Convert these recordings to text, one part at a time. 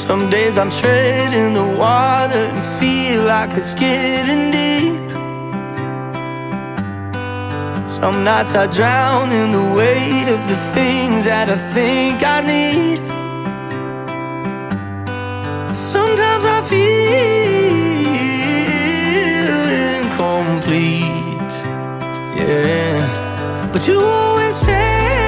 Some days I'm treading the water and feel like it's getting deep. Some nights I drown in the weight of the things that I think I need. Sometimes I feel incomplete, yeah. But you always say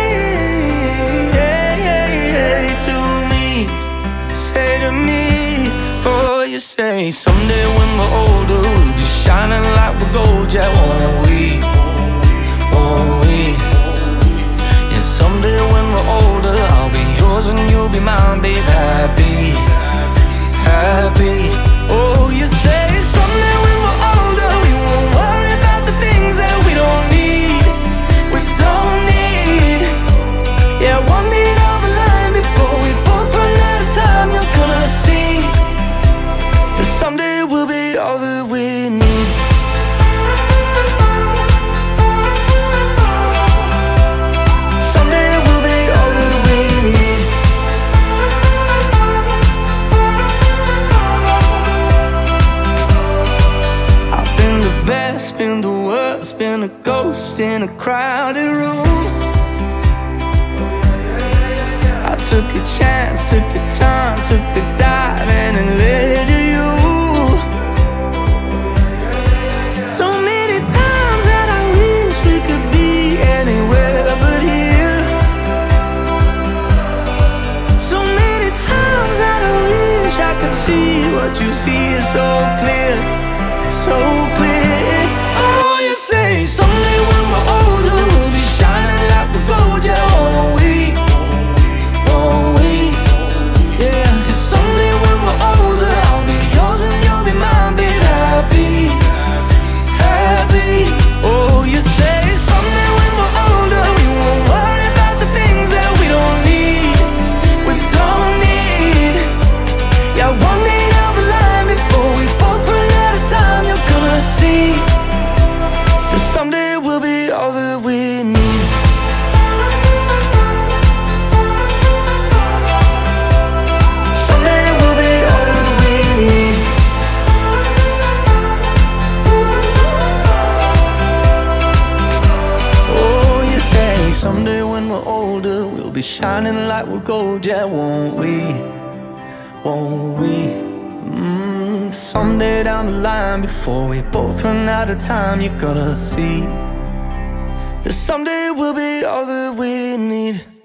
to me, oh, you say someday when we're older we'll be shining like we're gold, yeah, won't we? Won't we? And someday when we're older I'll be yours and you'll be mine, babe. Happy, happy. Oh, you say someday when we're older we won't worry about the things that we don't need. We don't need. Yeah, one need on the line before we both run out of time. You're gonna see that someday we'll be all that we need. Someday we'll be all that we need. I've been the best, been the worst, been a ghost in a crowded room. I took a chance, took a turn, took a dive and it led to you. So many times that I wish we could be anywhere but here. So many times that I wish I could see what you see is so clear, so clear. Oh, you say someday when we're older we'll be shining like the gold, yeah, won't we? Won't we? Yeah. 'Cause someday when we're older I'll be yours and you'll be mine, babe. Happy, happy. Oh, you say someday when we're older we won't worry about the things that we don't need. We don't need. Yeah, one day down the line before we both run out of time, you're gonna see that someday we'll be all that we need. Someday we'll be all that we need. Oh, you say someday when we're older we'll be shining like we're gold, yeah, won't we? Won't we? Someday down the line before we both run out of time, you're gonna see that someday we'll be all that we need.